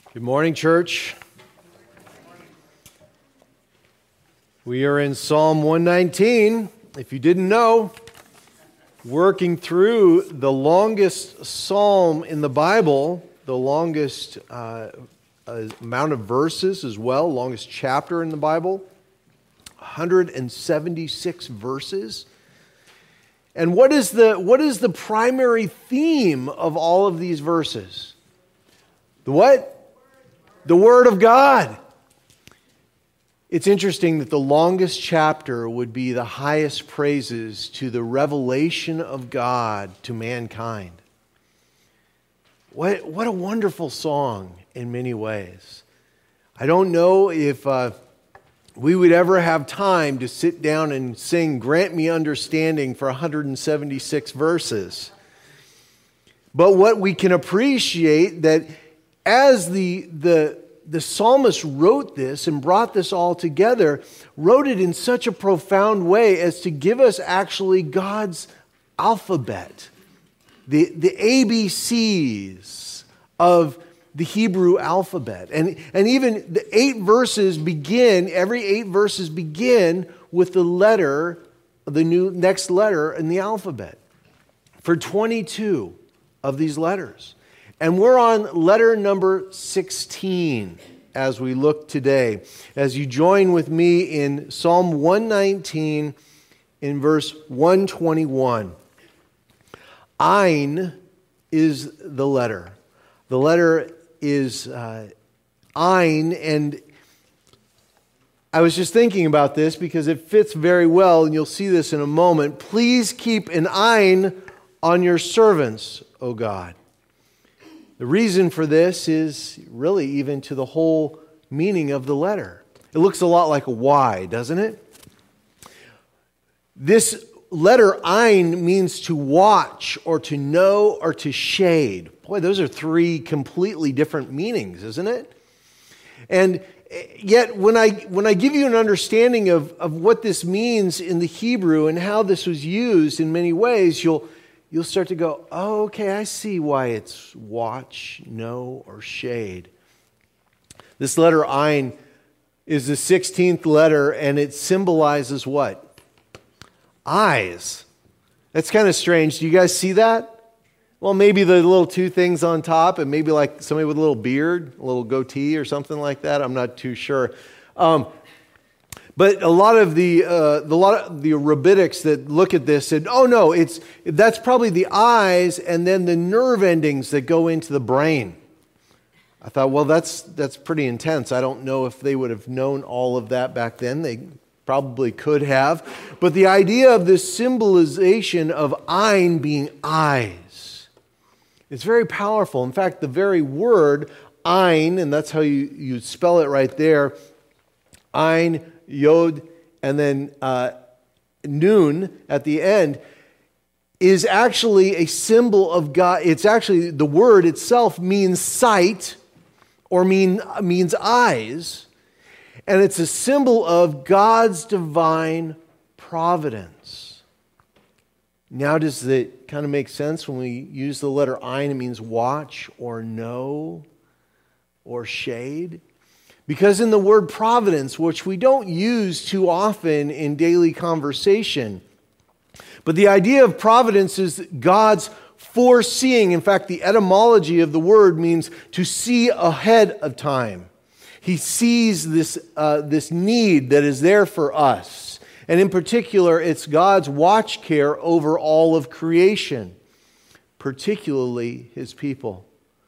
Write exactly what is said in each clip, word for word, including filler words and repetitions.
Good morning, church. We are in Psalm one nineteen. If you didn't know, working through the longest psalm in the Bible, the longest uh, amount of verses as well, longest chapter in the Bible, one hundred seventy-six verses. And what is the what is the primary theme of all of these verses? The what? The Word of God. It's interesting that the longest chapter would be the highest praises to the revelation of God to mankind. What, what a wonderful song in many ways. I don't know if uh, we would ever have time to sit down and sing "Grant Me Understanding" for one hundred seventy-six verses. But what we can appreciate that as the, the, the psalmist wrote this and brought this all together, wrote it in such a profound way as to give us actually God's alphabet, the, the A B Cs of the Hebrew alphabet. And, and even the eight verses begin, every eight verses begin with the letter, the new next letter in the alphabet. For twenty-two of these letters. And we're on letter number sixteen as we look today. As you join with me in Psalm one nineteen in verse one twenty-one. Ayin is the letter. The letter is uh, Ayin, and I was just thinking about this because it fits very well, and you'll see this in a moment. Please keep an Ayin on your servants, O God. The reason for this is really even to the whole meaning of the letter. It looks a lot like a Y, doesn't it? This letter Ayin means to watch or to know or to shade. Boy, those are three completely different meanings, isn't it? And yet when I when I give you an understanding of, of what this means in the Hebrew and how this was used in many ways, you'll You'll start to go, oh, okay, I see why it's watch, know, or shade. This letter Ayin is the sixteenth letter, and it symbolizes what? Eyes. That's kind of strange. Do you guys see that? Well, maybe the little two things on top, and maybe like somebody with a little beard, a little goatee or something like that. I'm not too sure. Um, But a lot of the uh, the lot of the rabbinics that look at this said, "Oh no, it's that's probably the eyes and then the nerve endings that go into the brain." I thought, well, that's that's pretty intense. I don't know if they would have known all of that back then. They probably could have, but the idea of this symbolization of Ayin being eyes, it's very powerful. In fact, the very word Ayin, and that's how you you spell it right there, Ayin. Yod, and then uh, Nun at the end, is actually a symbol of God. It's actually, the word itself means sight, or mean means eyes, and it's a symbol of God's divine providence. Now does it kind of make sense when we use the letter Ayin? It means watch, or know, or shade. Because in the word providence, which we don't use too often in daily conversation, but the idea of providence is God's foreseeing. In fact, the etymology of the word means to see ahead of time. He sees this, uh, this need that is there for us. And in particular, it's God's watch care over all of creation, particularly His people.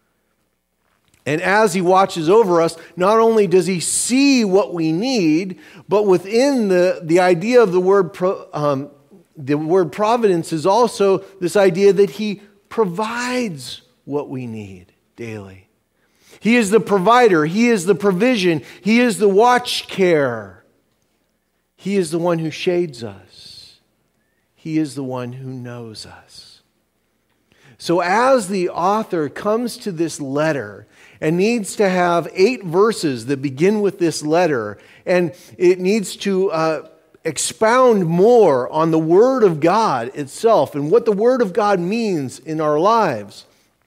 And as He watches over us, not only does He see what we need, but within the, the idea of the word pro, um, the word providence is also this idea that He provides what we need daily. He is the provider. He is the provision. He is the watch care. He is the one who shades us. He is the one who knows us. So as the author comes to this letter and needs to have eight verses that begin with this letter, and it needs to uh, expound more on the Word of God itself and what the Word of God means in our lives,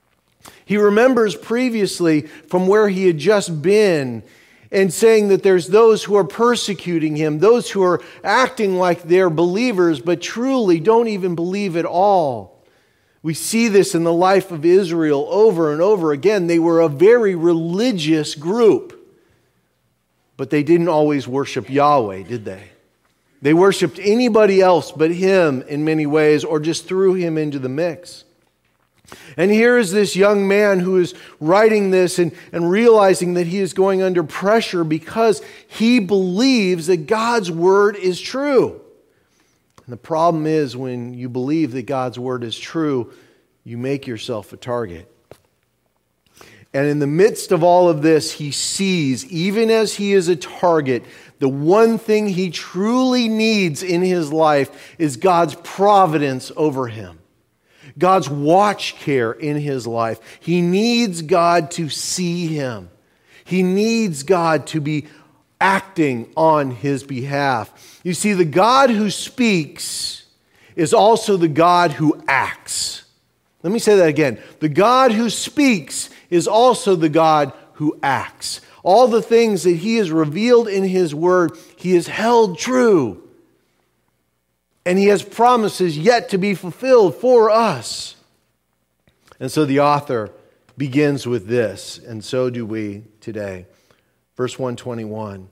He remembers previously from where he had just been and saying that there's those who are persecuting him, those who are acting like they're believers, but truly don't even believe at all. We see this in the life of Israel over and over again. They were a very religious group, but they didn't always worship Yahweh, did they? They worshiped anybody else but him in many ways, or just threw him into the mix. And here is this young man who is writing this and, and realizing that he is going under pressure because he believes that God's word is true. And the problem is, when you believe that God's word is true, you make yourself a target. And in the midst of all of this, he sees, even as he is a target, the one thing he truly needs in his life is God's providence over him. God's watch care in his life. He needs God to see him. He needs God to be acting on his behalf. You see, the God who speaks is also the God who acts. Let me say that again. The God who speaks is also the God who acts. All the things that he has revealed in his word, he has held true. And he has promises yet to be fulfilled for us. And so the author begins with this, and so do we today. Verse one twenty-one.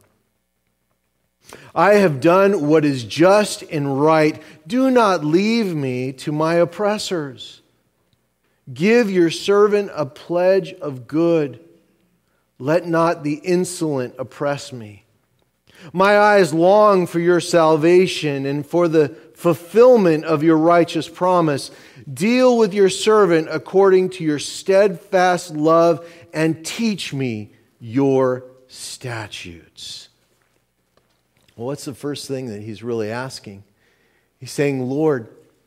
I have done what is just and right. Do not leave me to my oppressors. Give your servant a pledge of good. Let not the insolent oppress me. My eyes long for your salvation and for the fulfillment of your righteous promise. Deal with your servant according to your steadfast love and teach me your statutes. Well, what's the first thing that he's really asking? He's saying, Lord,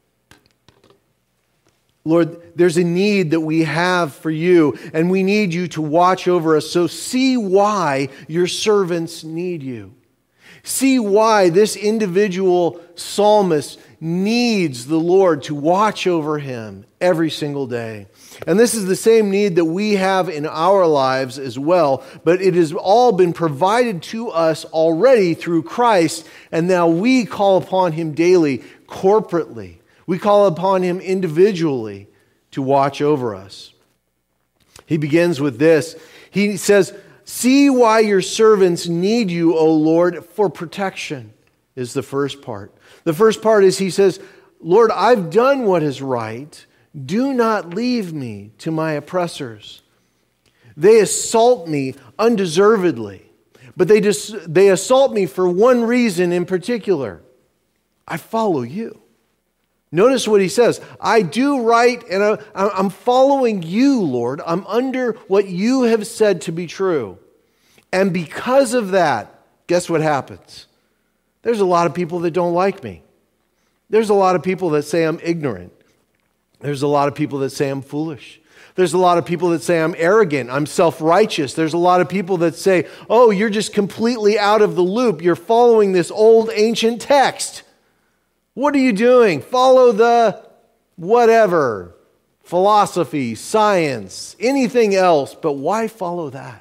Lord, there's a need that we have for you, and we need you to watch over us. So see why your servants need you. See why this individual psalmist needs the Lord to watch over him every single day. And this is the same need that we have in our lives as well, but it has all been provided to us already through Christ, and now we call upon him daily, corporately. We call upon him individually to watch over us. He begins with this. He says, see why your servants need you, O Lord, for protection, is the first part. The first part is he says, Lord, I've done what is right. Do not leave me to my oppressors. They assault me undeservedly, but they, dis- they assault me for one reason in particular. I follow you. Notice what he says. I do right, and I'm following you, Lord. I'm under what you have said to be true. And because of that, guess what happens? There's a lot of people that don't like me. There's a lot of people that say I'm ignorant. There's a lot of people that say I'm foolish. There's a lot of people that say I'm arrogant, I'm self-righteous. There's a lot of people that say, oh, you're just completely out of the loop. You're following this old ancient text. What are you doing? Follow the whatever, philosophy, science, anything else, but why follow that?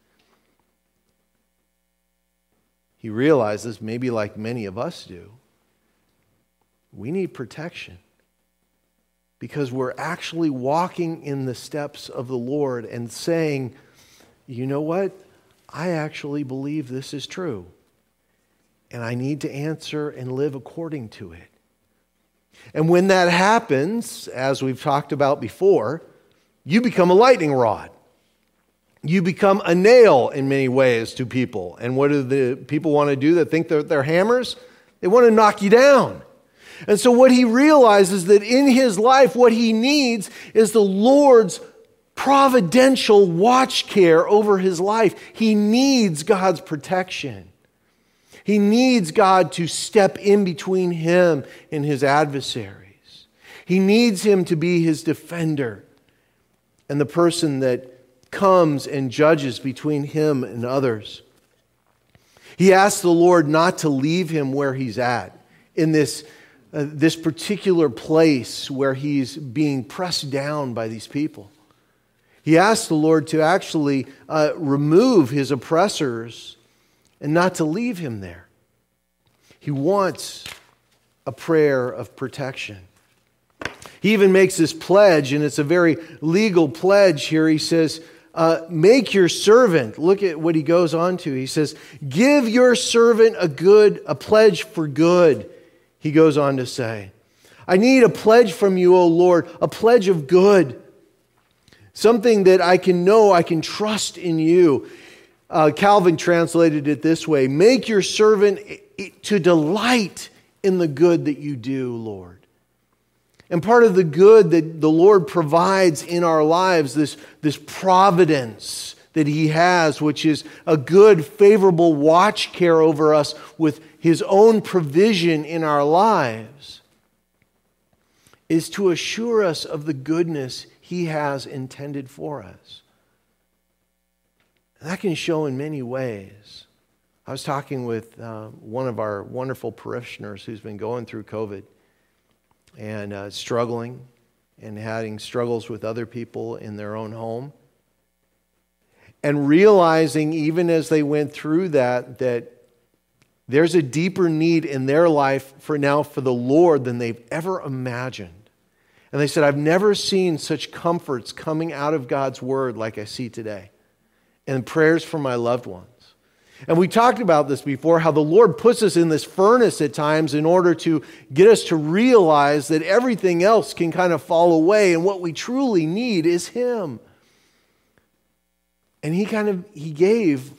He realizes, maybe like many of us do, we need protection because we're actually walking in the steps of the Lord and saying, you know what? I actually believe this is true. And I need to answer and live according to it. And when that happens, as we've talked about before, you become a lightning rod. You become a nail in many ways to people. And what do the people want to do that think they're, they're hammers? They want to knock you down. And so what he realizes that in his life, what he needs is the Lord's providential watch care over his life. He needs God's protection. He needs God to step in between him and his adversaries. He needs him to be his defender and the person that comes and judges between him and others. He asks the Lord not to leave him where he's at, in this, uh, this particular place where he's being pressed down by these people. He asked the Lord to actually uh, remove his oppressors and not to leave him there. He wants a prayer of protection. He even makes this pledge, and it's a very legal pledge here. He says, uh, make your servant, look at what he goes on to. He says, give your servant a good, a pledge for good, he goes on to say. I need a pledge from you, O Lord, a pledge of good. Something that I can know, I can trust in you. Uh, Calvin translated it this way, make your servant to delight in the good that you do, Lord. And part of the good that the Lord provides in our lives, this, this providence that He has, which is a good, favorable watch care over us with His own provision in our lives, is to assure us of the goodness He has intended for us. And that can show in many ways. I was talking with uh, one of our wonderful parishioners who's been going through COVID and uh, struggling and having struggles with other people in their own home. And realizing even as they went through that, that there's a deeper need in their life for now for the Lord than they've ever imagined. And they said, I've never seen such comforts coming out of God's Word like I see today. And prayers for my loved ones. And we talked about this before, how the Lord puts us in this furnace at times in order to get us to realize that everything else can kind of fall away and what we truly need is Him. And He kind of, He gave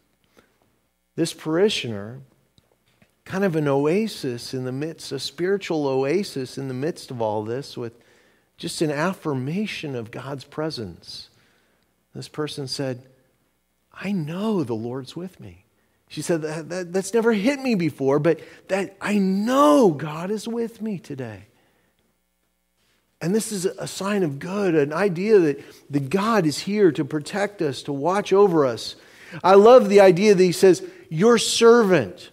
this parishioner kind of an oasis in the midst, a spiritual oasis in the midst of all this with just an affirmation of God's presence. This person said, I know the Lord's with me. She said, that, that, that's never hit me before, but that I know God is with me today. And this is a sign of good, an idea that, that God is here to protect us, to watch over us. I love the idea that He says, your servant.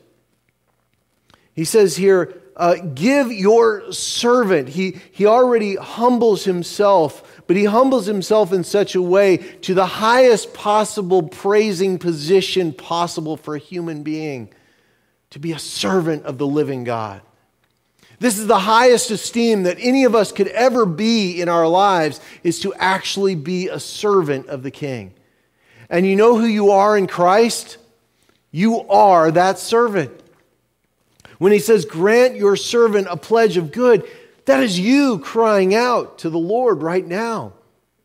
He says here, uh, give your servant. He, he already humbles Himself, but He humbles Himself in such a way to the highest possible praising position possible for a human being, to be a servant of the living God. This is the highest esteem that any of us could ever be in our lives, is to actually be a servant of the King. And you know who you are in Christ? You are that servant. When He says, grant your servant a pledge of good, that is you crying out to the Lord right now.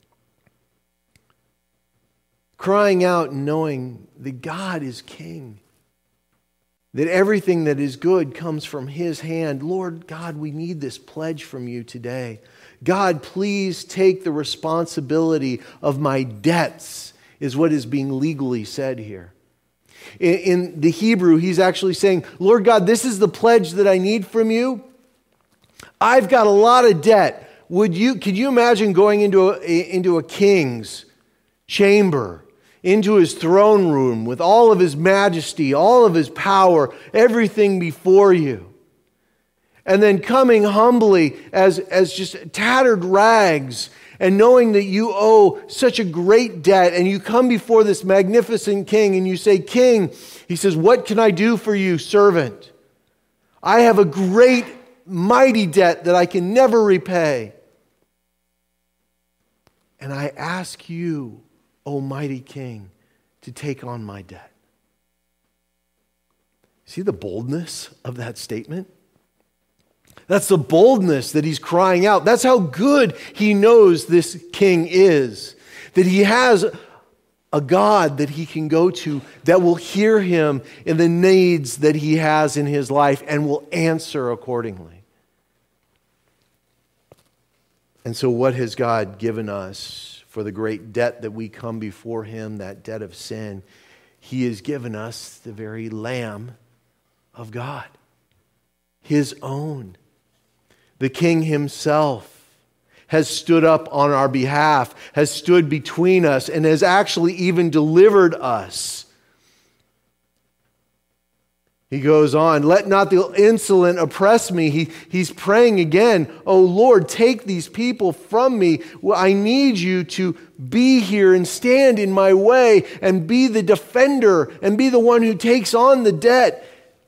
Crying out and knowing that God is King. That everything that is good comes from His hand. Lord God, we need this pledge from you today. God, please take the responsibility of my debts, is what is being legally said here. In, in the Hebrew, he's actually saying, Lord God, this is the pledge that I need from you. I've got a lot of debt. Would you, could you imagine going into a, into a king's chamber, into his throne room with all of his majesty, all of his power, everything before you, and then coming humbly as, as just tattered rags and knowing that you owe such a great debt, and you come before this magnificent king and you say, King, he says, what can I do for you, servant? I have a great, mighty debt that I can never repay. And I ask you, O mighty King, to take on my debt. See the boldness of that statement? That's the boldness that he's crying out. That's how good he knows this king is. That he has a God that he can go to that will hear him in the needs that he has in his life and will answer accordingly. And so what has God given us for the great debt that we come before Him, that debt of sin? He has given us the very Lamb of God, His own. The King Himself has stood up on our behalf, has stood between us, and has actually even delivered us He goes on, let not the insolent oppress me. He, he's praying again, oh Lord, take these people from me. Well, I need you to be here and stand in my way and be the defender and be the one who takes on the debt.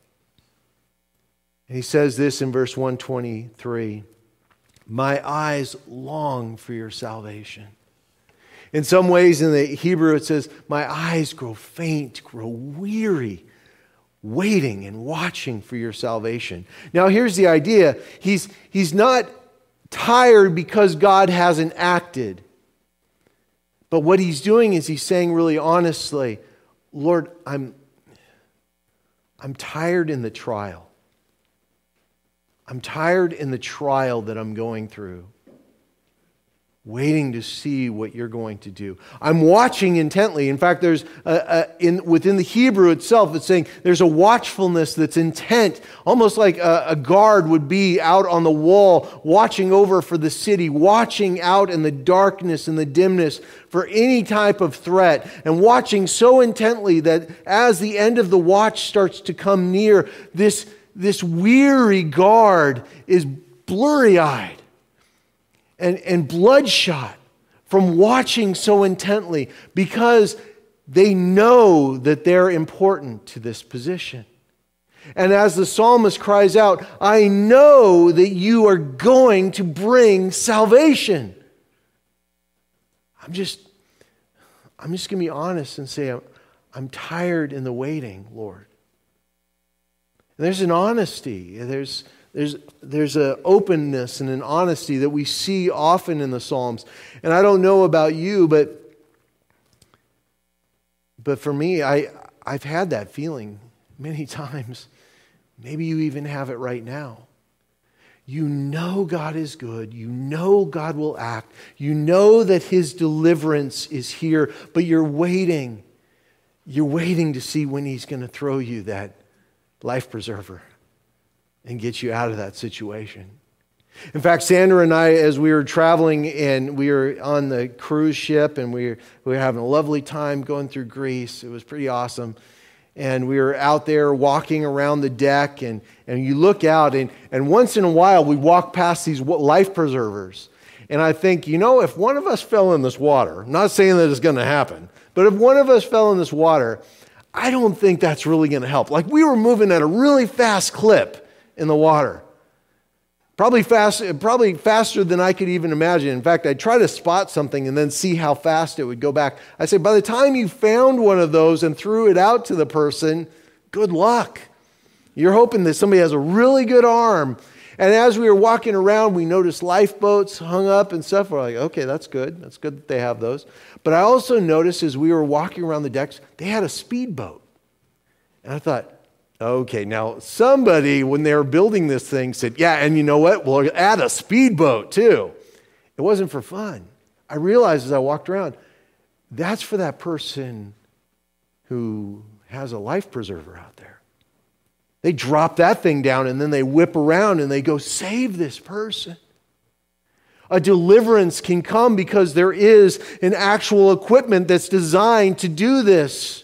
And he says this in verse one twenty-three, my eyes long for your salvation. In some ways in the Hebrew it says, my eyes grow faint, grow weary, waiting and watching for your salvation. Now here's the idea. He's, he's not tired because God hasn't acted. But what he's doing is he's saying really honestly, Lord, I'm, I'm tired in the trial. I'm tired in the trial that I'm going through, waiting to see what you're going to do. I'm watching intently. In fact, there's a, a, in within the Hebrew itself, it's saying there's a watchfulness that's intent, almost like a, a guard would be out on the wall, watching over for the city, watching out in the darkness and the dimness for any type of threat, and watching so intently that as the end of the watch starts to come near, this, this weary guard is blurry-eyed And, and bloodshot from watching so intently because they know that they're important to this position. And as the psalmist cries out, I know that you are going to bring salvation. I'm just, I'm just going to be honest and say, I'm, I'm tired in the waiting, Lord. And there's an honesty. There's There's there's an openness and an honesty that we see often in the Psalms. And I don't know about you, but but for me, I, I've had that feeling many times. Maybe you even have it right now. You know God is good. You know God will act. You know that His deliverance is here, but you're waiting. You're waiting to see when He's going to throw you that life preserver and get you out of that situation. In fact, Sandra and I, as we were traveling and we were on the cruise ship and we were, we were having a lovely time going through Greece. It was pretty awesome. And we were out there walking around the deck and, and you look out and, and once in a while we walk past these life preservers. And I think, you know, if one of us fell in this water, I'm not saying that it's going to happen, but if one of us fell in this water, I don't think that's really going to help. Like we were moving at a really fast clip in the water. Probably fast, probably faster than I could even imagine. In fact, I'd try to spot something and then see how fast it would go back. I say, by the time you found one of those and threw it out to the person, good luck. You're hoping that somebody has a really good arm. And as we were walking around, we noticed lifeboats hung up and stuff. We're like, okay, that's good. That's good that they have those. But I also noticed as we were walking around the decks, they had a speedboat. And I thought, okay, now somebody, when they were building this thing, said, yeah, and you know what? We'll add a speedboat too. It wasn't for fun. I realized as I walked around, that's for that person who has a life preserver out there. They drop that thing down and then they whip around and they go save this person. A deliverance can come because there is an actual equipment that's designed to do this.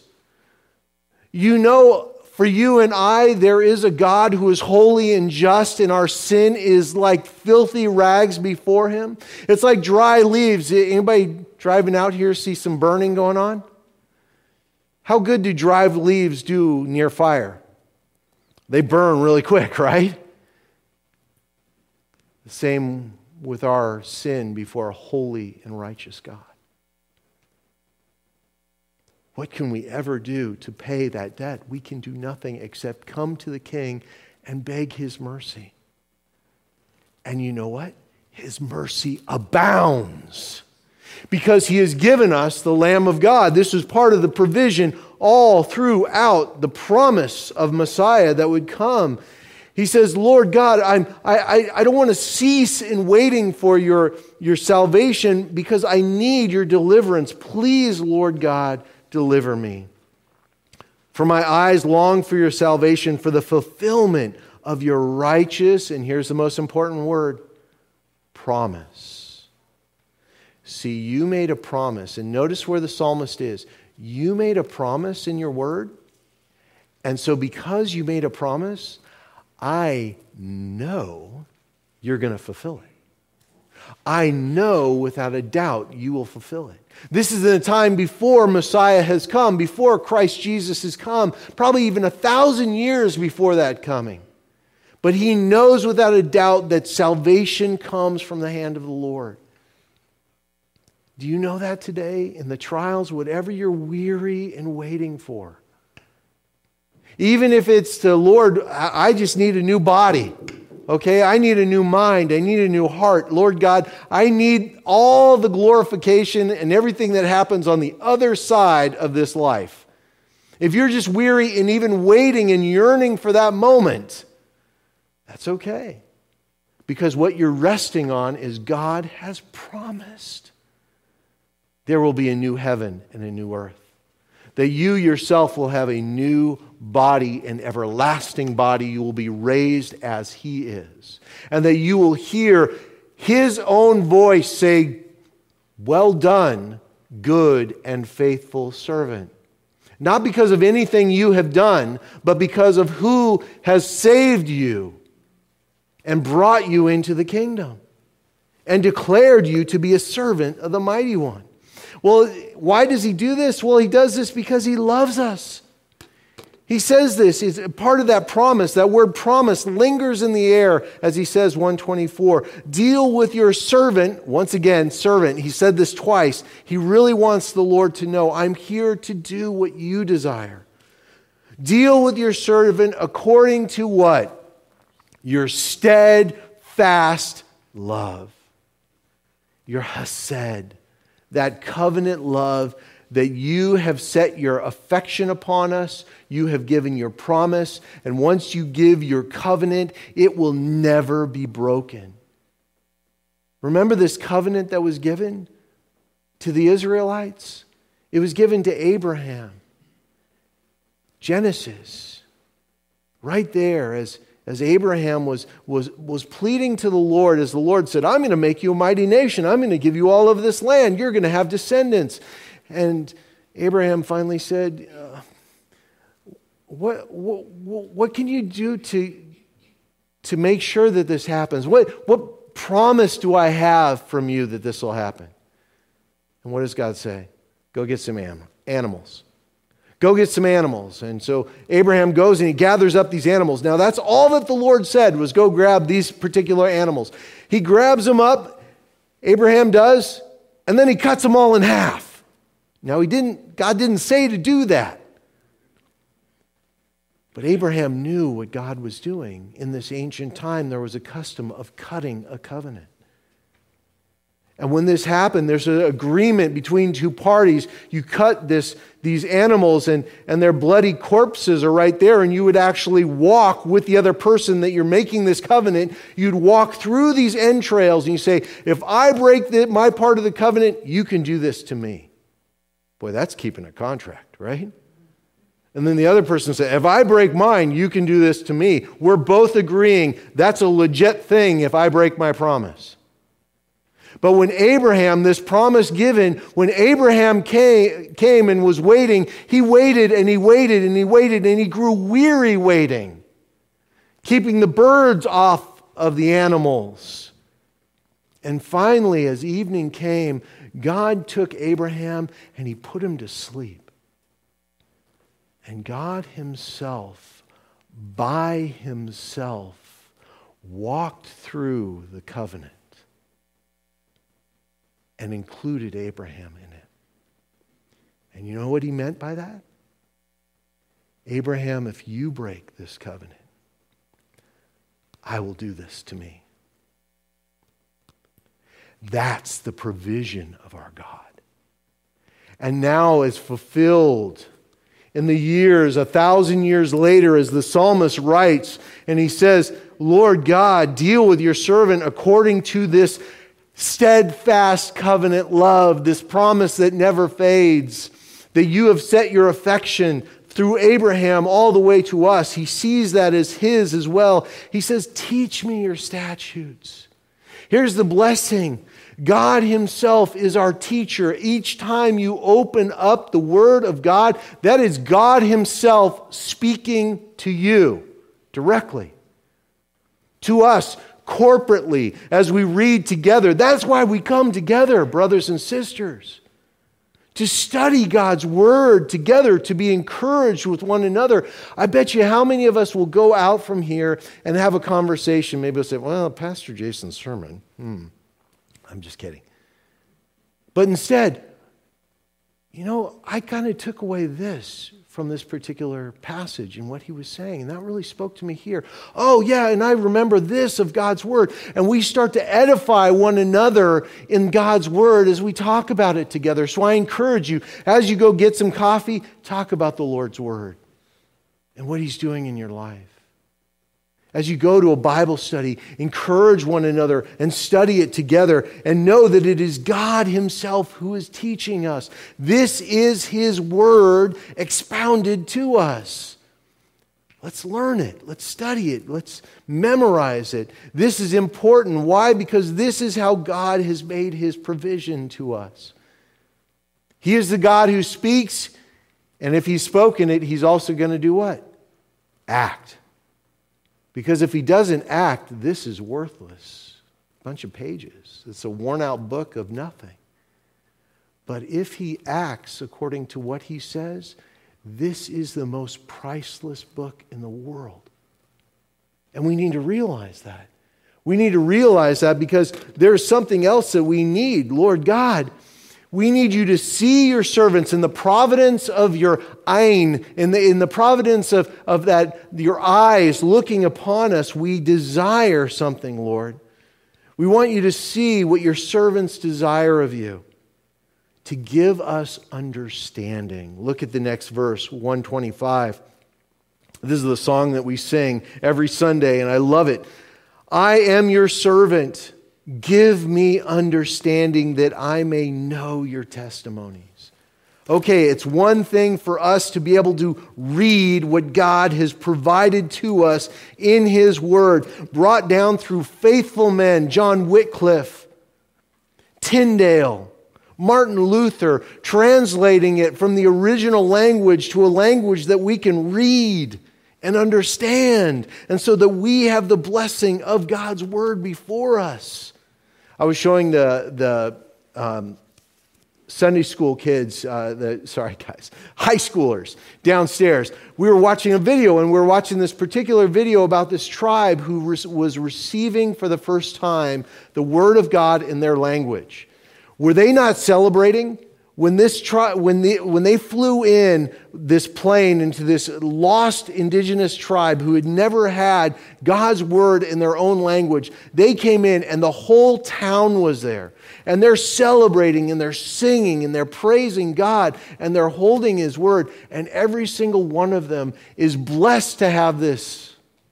You know, for you and I, there is a God who is holy and just, and our sin is like filthy rags before Him. It's like dry leaves. Anybody driving out here see some burning going on? How good do dry leaves do near fire? They burn really quick, right? The same with our sin before a holy and righteous God. What can we ever do to pay that debt? We can do nothing except come to the King and beg His mercy. And you know what? His mercy abounds because He has given us the Lamb of God. This is part of the provision all throughout the promise of Messiah that would come. He says, Lord God, I'm, I, I, I don't want to cease in waiting for your, your salvation because I need your deliverance. Please, Lord God, deliver me. For my eyes long for your salvation, for the fulfillment of your righteous, and here's the most important word, promise. See, you made a promise, and notice where the psalmist is. You made a promise in your word, And so because you made a promise, I know you're going to fulfill it. I know without a doubt you will fulfill it. This is in a time before Messiah has come, before Christ Jesus has come, probably even a thousand years before that coming. But he knows without a doubt that salvation comes from the hand of the Lord. Do you know that today? In the trials, whatever you're weary and waiting for. Even if it's the Lord, I just need a new body. Okay, I need a new mind. I need a new heart. Lord God, I need all the glorification and everything that happens on the other side of this life. If you're just weary and even waiting and yearning for that moment, that's okay. Because what you're resting on is God has promised there will be a new heaven and a new earth. That you yourself will have a new body, an everlasting body. You will be raised as He is. And that you will hear His own voice say, "Well done, good and faithful servant." Not because of anything you have done, but because of who has saved you and brought you into the kingdom and declared you to be a servant of the Mighty One. Well, why does He do this? Well, He does this because He loves us. He says this, is part of that promise. That word promise lingers in the air as He says, one twenty-four, deal with your servant, once again, servant. He said this twice. He really wants the Lord to know, I'm here to do what you desire. Deal with your servant according to what? Your steadfast love. Your hesed. That covenant love that you have set your affection upon us, you have given your promise, and once you give your covenant, it will never be broken. Remember this covenant that was given to the Israelites? It was given to Abraham. Genesis, right there, as As Abraham was, was, was pleading to the Lord, as the Lord said, I'm going to make you a mighty nation. I'm going to give you all of this land. You're going to have descendants. And Abraham finally said, uh, what, what, what can you do to, to make sure that this happens? What, what promise do I have from you that this will happen? And what does God say? Go get some animals. Go get some animals. And so Abraham goes and he gathers up these animals. Now that's all that the Lord said, was go grab these particular animals. He grabs them up, Abraham does, and then he cuts them all in half. Now he didn't, God didn't say to do that. But Abraham knew what God was doing. In this ancient time, there was a custom of cutting a covenant. And when this happened, there's an agreement between two parties. You cut this, these animals and, and their bloody corpses are right there, and you would actually walk with the other person that you're making this covenant. You'd walk through these entrails and you say, if I break the, my part of the covenant, you can do this to me. Boy, that's keeping a contract, right? And then the other person said, if I break mine, you can do this to me. We're both agreeing that's a legit thing if I break my promise. But when Abraham, this promise given, when Abraham came, came and was waiting, he waited and he waited and he waited and he grew weary waiting, keeping the birds off of the animals. And finally, as evening came, God took Abraham and He put him to sleep. And God Himself, by Himself, walked through the covenant and included Abraham in it. And you know what He meant by that? Abraham, if you break this covenant, I will do this to me. That's the provision of our God. And now it's fulfilled in the years, a thousand years later, as the psalmist writes, and he says, Lord God, deal with your servant according to this steadfast covenant love, this promise that never fades, that you have set your affection through Abraham all the way to us. He sees that as His as well. He says, teach me your statutes. Here's the blessing. God himself is our teacher. Each time you open up the Word of God, that is God himself speaking to you directly. To us, corporately, as we read together. That's why we come together, brothers and sisters. To study God's Word together, to be encouraged with one another. I bet you how many of us will go out from here and have a conversation. Maybe we'll say, well, Pastor Jason's sermon, hmm. I'm just kidding. But instead, you know, I kind of took away this from this particular passage and what he was saying. And that really spoke to me here. Oh, yeah, and I remember this of God's Word. And we start to edify one another in God's Word as we talk about it together. So I encourage you, as you go get some coffee, talk about the Lord's Word and what he's doing in your life. As you go to a Bible study, encourage one another and study it together and know that it is God himself who is teaching us. This is his Word expounded to us. Let's learn it. Let's study it. Let's memorize it. This is important. Why? Because this is how God has made his provision to us. He is the God who speaks, and if he's spoken it, he's also going to do what? Act. Because if he doesn't act, this is worthless. A bunch of pages. It's a worn-out book of nothing. But if he acts according to what he says, this is the most priceless book in the world. And we need to realize that. We need to realize that because there's something else that we need. Lord God, we need you to see your servants in the providence of your ein, in the, in the providence of, of that, your eyes looking upon us. We desire something, Lord. We want you to see what your servants desire of you, to give us understanding. Look at the next verse, one twenty-five. This is the song that we sing every Sunday, and I love it. I am your servant. Give me understanding that I may know your testimonies. Okay, it's one thing for us to be able to read what God has provided to us in his Word, brought down through faithful men, John Wycliffe, Tyndale, Martin Luther, translating it from the original language to a language that we can read and understand, and so that we have the blessing of God's Word before us. I was showing the the um, Sunday school kids, uh, the sorry guys, high schoolers downstairs. We were watching a video, and we were watching this particular video about this tribe who re- was receiving for the first time the Word of God in their language. Were they not celebrating? When this tri- when the when they flew in this plane into this lost indigenous tribe who had never had God's Word in their own language, they came in and the whole town was there. And they're celebrating and they're singing and they're praising God and they're holding his Word. And every single one of them is blessed to have this.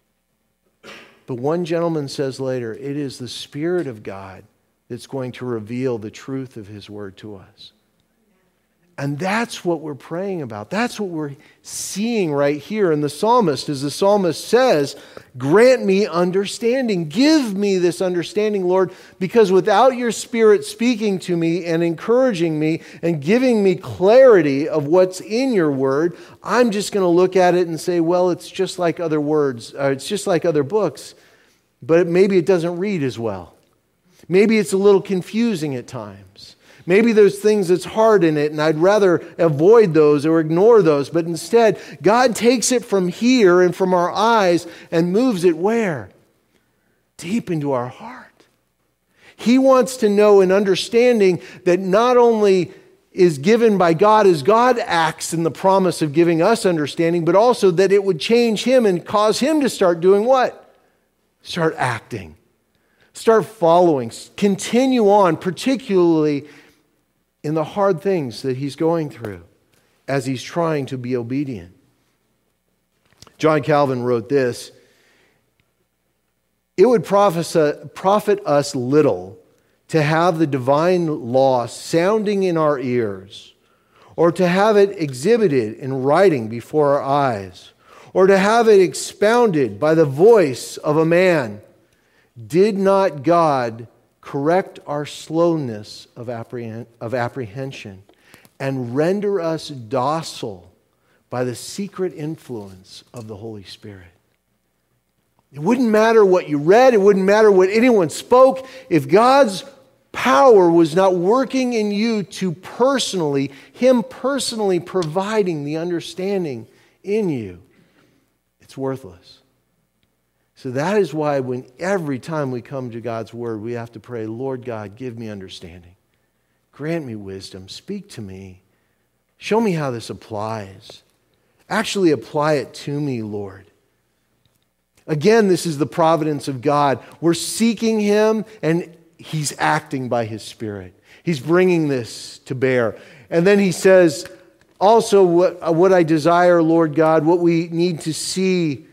But one gentleman says later, it is the Spirit of God that's going to reveal the truth of his Word to us. And that's what we're praying about. That's what we're seeing right here in the psalmist. As the psalmist says, grant me understanding. Give me this understanding, Lord, because without your Spirit speaking to me and encouraging me and giving me clarity of what's in your Word, I'm just going to look at it and say, well, it's just like other words. Uh, it's just like other books, but maybe it doesn't read as well. Maybe it's a little confusing at times. Maybe there's things that's hard in it, and I'd rather avoid those or ignore those. But instead, God takes it from here and from our eyes and moves it where? Deep into our heart. He wants to know an understanding that not only is given by God as God acts in the promise of giving us understanding, but also that it would change him and cause him to start doing what? Start acting. Start following. Continue on, particularly in the hard things that he's going through as he's trying to be obedient. John Calvin wrote this: it would profit us little to have the divine law sounding in our ears, or to have it exhibited in writing before our eyes, or to have it expounded by the voice of a man, did not God correct our slowness of, apprehend, of apprehension, and render us docile by the secret influence of the Holy Spirit. It wouldn't matter what you read. It wouldn't matter what anyone spoke. If God's power was not working in you to personally, Him personally providing the understanding in you, it's worthless. So that is why when every time we come to God's Word, we have to pray, Lord God, give me understanding. Grant me wisdom. Speak to me. Show me how this applies. Actually apply it to me, Lord. Again, this is the providence of God. We're seeking Him, and He's acting by His Spirit. He's bringing this to bear. And then He says, also, what, what I desire, Lord God, what we need to see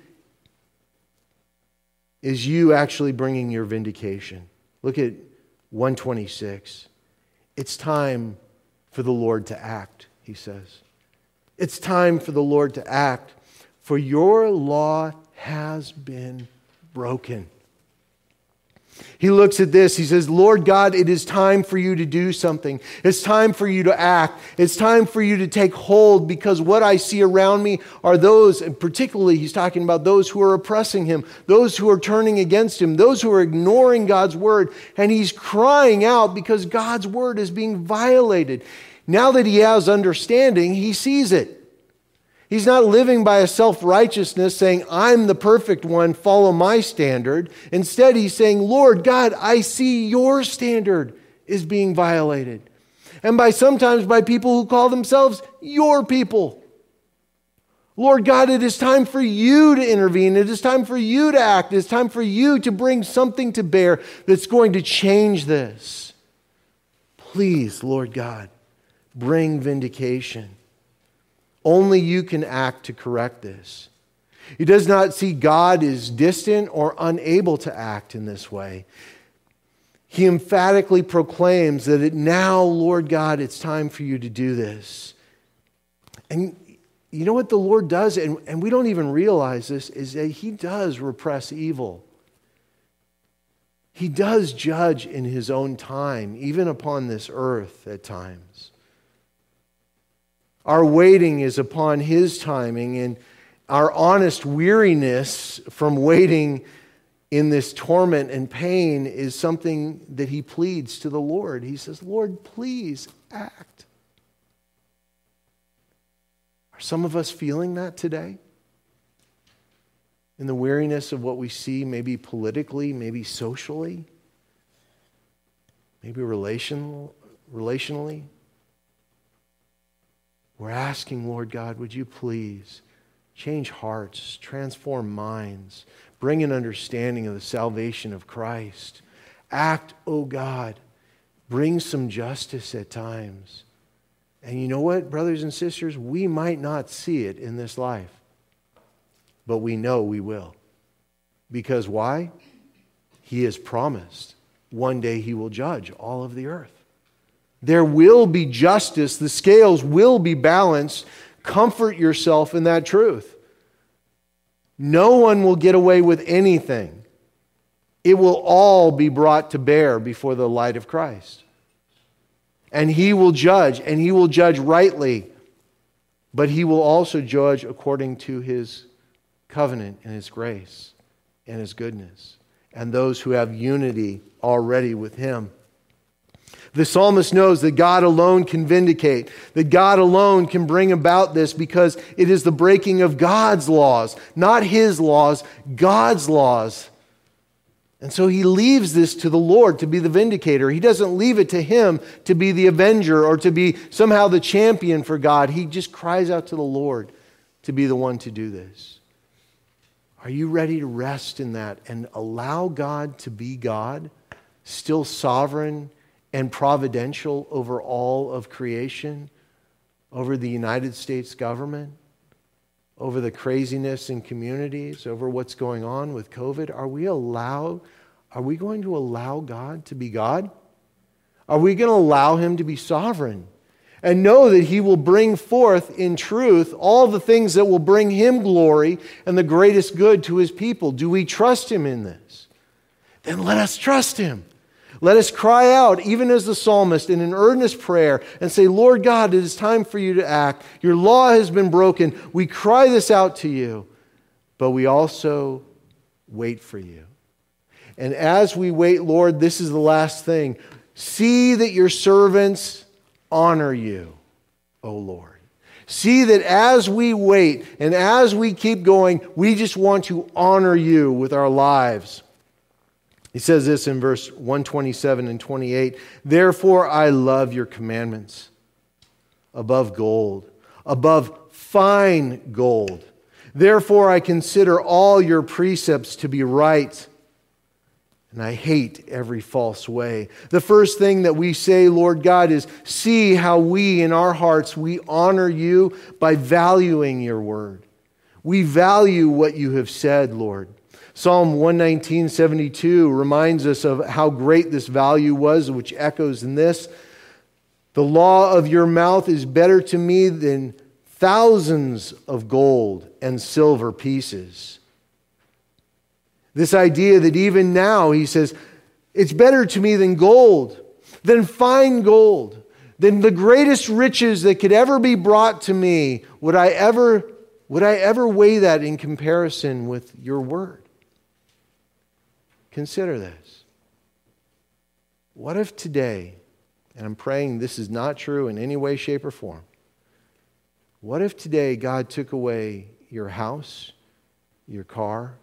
is You actually bringing Your vindication. Look at one twenty-six. It's time for the Lord to act, He says. It's time for the Lord to act, for Your law has been broken. He looks at this, he says, Lord God, it is time for You to do something. It's time for You to act. It's time for You to take hold, because what I see around me are those, and particularly he's talking about those who are oppressing Him, those who are turning against Him, those who are ignoring God's word, and he's crying out because God's word is being violated. Now that he has understanding, he sees it. He's not living by a self-righteousness saying, I'm the perfect one, follow my standard. Instead, he's saying, Lord God, I see Your standard is being violated. And by sometimes by people who call themselves Your people. Lord God, it is time for You to intervene. It is time for You to act. It is time for You to bring something to bear that's going to change this. Please, Lord God, bring vindication. Only You can act to correct this. He does not see God as distant or unable to act in this way. He emphatically proclaims that it now, Lord God, it's time for You to do this. And you know what the Lord does, and, and we don't even realize this, is that He does repress evil. He does judge in His own time, even upon this earth at times. Our waiting is upon His timing, and our honest weariness from waiting in this torment and pain is something that He pleads to the Lord. He says, Lord, please act. Are some of us feeling that today? In the weariness of what we see, maybe politically, maybe socially, maybe relational, relationally? We're asking, Lord God, would You please change hearts, transform minds, bring an understanding of the salvation of Christ. Act, oh God, bring some justice at times. And you know what, brothers and sisters? We might not see it in this life, but we know we will. Because why? He has promised one day He will judge all of the earth. There will be justice. The scales will be balanced. Comfort yourself in that truth. No one will get away with anything. It will all be brought to bear before the light of Christ. And He will judge, and He will judge rightly. But He will also judge according to His covenant and His grace and His goodness. And those who have unity already with Him. The psalmist knows that God alone can vindicate, that God alone can bring about this, because it is the breaking of God's laws, not his laws, God's laws. And so he leaves this to the Lord to be the vindicator. He doesn't leave it to him to be the avenger or to be somehow the champion for God. He just cries out to the Lord to be the one to do this. Are you ready to rest in that and allow God to be God, still sovereign and providential over all of creation, over the United States government, over the craziness in communities, over what's going on with COVID? Are we allow, are we going to allow God to be God? Are we going to allow Him to be sovereign? And know that He will bring forth in truth all the things that will bring Him glory and the greatest good to His people. Do we trust Him in this? Then let us trust Him. Let us cry out, even as the psalmist, in an earnest prayer and say, Lord God, it is time for you to act. Your law has been broken. We cry this out to you, but we also wait for you. And as we wait, Lord, this is the last thing. See that your servants honor you, O Lord. See that as we wait and as we keep going, we just want to honor you with our lives. He says this in verse one twenty-seven and twenty-eight. Therefore I love your commandments above gold, above fine gold. Therefore I consider all your precepts to be right, and I hate every false way. The first thing that we say, Lord God, is see how we in our hearts, we honor you by valuing your word. We value what you have said, Lord. Psalm one nineteen, seventy-two reminds us of how great this value was, which echoes in this. The law of your mouth is better to me than thousands of gold and silver pieces. This idea that even now, he says, it's better to me than gold, than fine gold, than the greatest riches that could ever be brought to me. Would I ever, would I ever weigh that in comparison with your word? Consider this. What if today, and I'm praying this is not true in any way, shape, or form, what if today God took away your house, your car,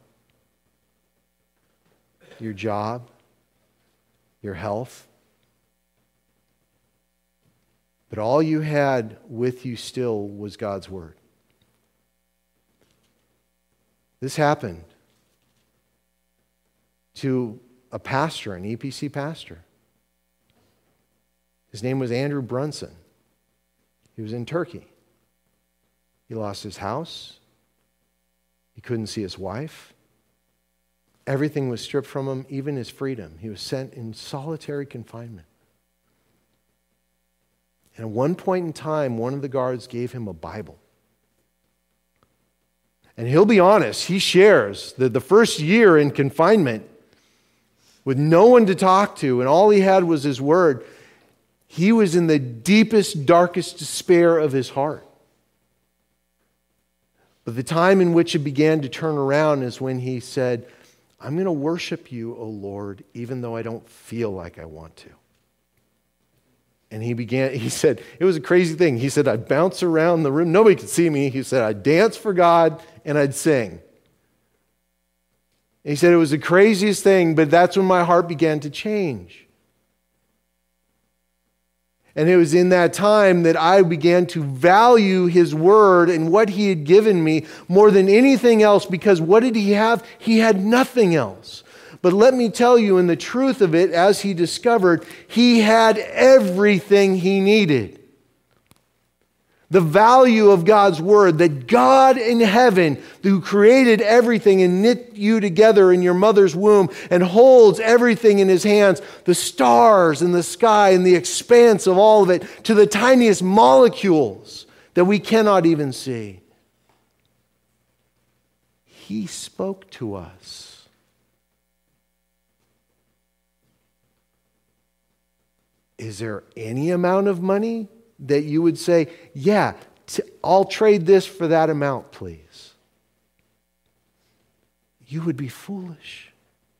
your job, your health, but all you had with you still was God's word? This happened to a pastor, an E P C pastor. His name was Andrew Brunson. He was in Turkey. He lost his house. He couldn't see his wife. Everything was stripped from him, even his freedom. He was sent in solitary confinement. And at one point in time, one of the guards gave him a Bible. And he'll be honest, he shares that the first year in confinement, with no one to talk to, and all he had was his word, he was in the deepest, darkest despair of his heart. But the time in which it began to turn around is when he said, I'm going to worship you, O Lord, even though I don't feel like I want to. And he began, he said, it was a crazy thing. He said, I'd bounce around the room. Nobody could see me. He said, I'd dance for God and I'd sing. He said it was the craziest thing, but that's when my heart began to change. And it was in that time that I began to value his word and what he had given me more than anything else, because what did he have? He had nothing else. But let me tell you, in the truth of it, as he discovered, he had everything he needed. The value of God's word, that God in heaven, who created everything and knit you together in your mother's womb and holds everything in his hands, the stars and the sky and the expanse of all of it, to the tiniest molecules that we cannot even see. He spoke to us. Is there any amount of money that you would say, yeah, t- I'll trade this for that amount, please? You would be foolish.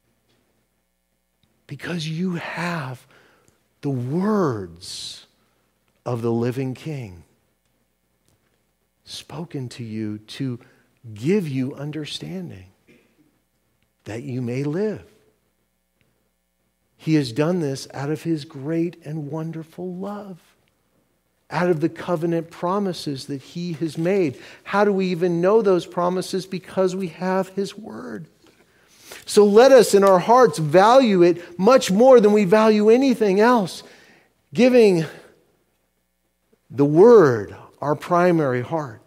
Because you have the words of the living King spoken to you to give you understanding that you may live. He has done this out of his great and wonderful love, out of the covenant promises that he has made. How do we even know those promises? Because we have his word. So let us in our hearts value it much more than we value anything else, giving the word our primary heart.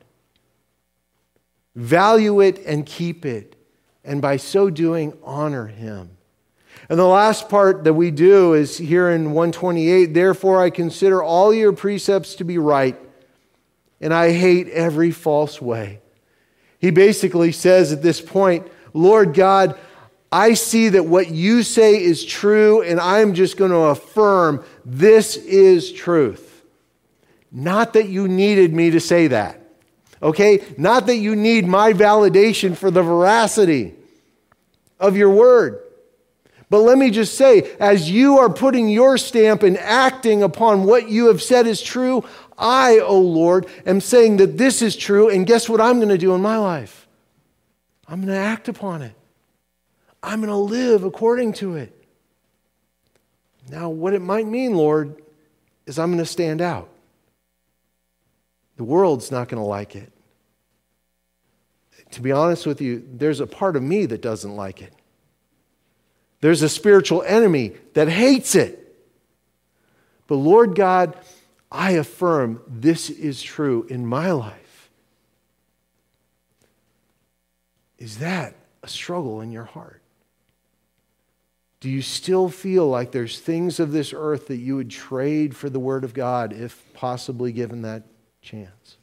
Value it and keep it, and by so doing, honor him. And the last part that we do is here in one twenty-eight, therefore I consider all your precepts to be right, and I hate every false way. He basically says at this point, Lord God, I see that what you say is true, and I'm just going to affirm this is truth. Not that you needed me to say that. Okay? Not that you need my validation for the veracity of your word. But let me just say, as you are putting your stamp and acting upon what you have said is true, I, O Lord, am saying that this is true, and guess what I'm going to do in my life? I'm going to act upon it. I'm going to live according to it. Now, what it might mean, Lord, is I'm going to stand out. The world's not going to like it. To be honest with you, there's a part of me that doesn't like it. There's a spiritual enemy that hates it. But Lord God, I affirm this is true in my life. Is that a struggle in your heart? Do you still feel like there's things of this earth that you would trade for the Word of God if possibly given that chance?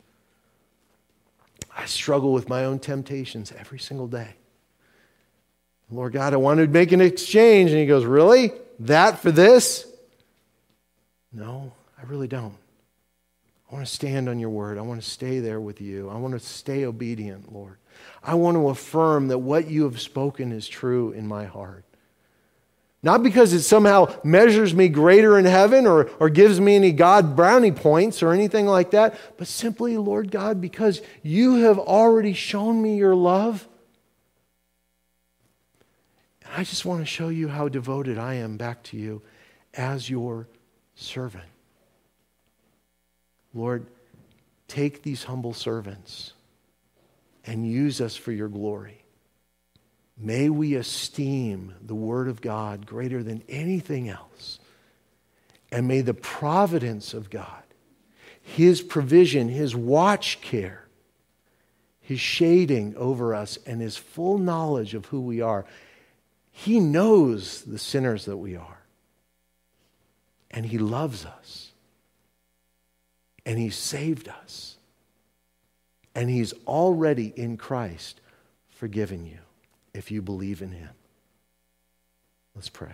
I struggle with my own temptations every single day. Lord God, I want to make an exchange. And he goes, really? That for this? No, I really don't. I want to stand on your word. I want to stay there with you. I want to stay obedient, Lord. I want to affirm that what you have spoken is true in my heart. Not because it somehow measures me greater in heaven or, or gives me any God brownie points or anything like that, but simply, Lord God, because you have already shown me your love. And I just want to show you how devoted I am back to you as your servant. Lord, take these humble servants and use us for your glory. May we esteem the Word of God greater than anything else. And may the providence of God, His provision, His watch care, His shading over us, and His full knowledge of who we are. He knows the sinners that we are. And He loves us. And He saved us. And He's already in Christ forgiven you, if you believe in Him. Let's pray.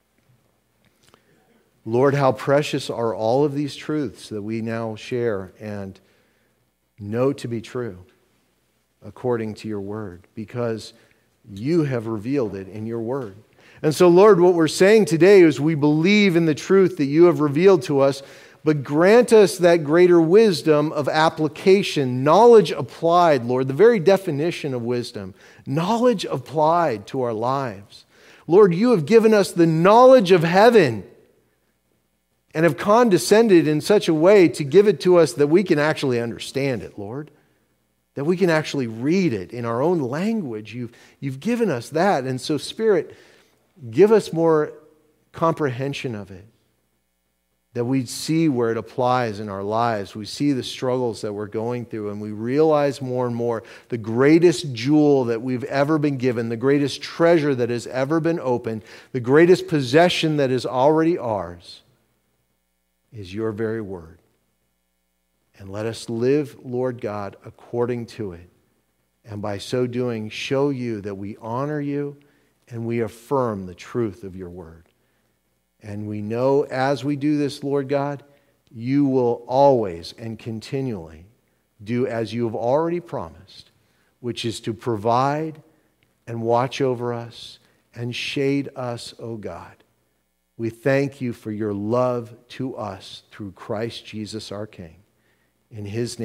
Lord, how precious are all of these truths that we now share and know to be true according to your word, because you have revealed it in your word. And so, Lord, what we're saying today is we believe in the truth that you have revealed to us, but grant us that greater wisdom of application, knowledge applied, Lord, the very definition of wisdom, knowledge applied to our lives. Lord, you have given us the knowledge of heaven and have condescended in such a way to give it to us that we can actually understand it, Lord, that we can actually read it in our own language. You've, you've given us that. And so, Spirit, give us more comprehension of it, that we see where it applies in our lives. We see the struggles that we're going through, and we realize more and more the greatest jewel that we've ever been given, the greatest treasure that has ever been opened, the greatest possession that is already ours is your very word. And let us live, Lord God, according to it. And by so doing, show you that we honor you and we affirm the truth of your word. And we know as we do this, Lord God, you will always and continually do as you have already promised, which is to provide and watch over us and shade us, O God. We thank you for your love to us through Christ Jesus our King. In His name.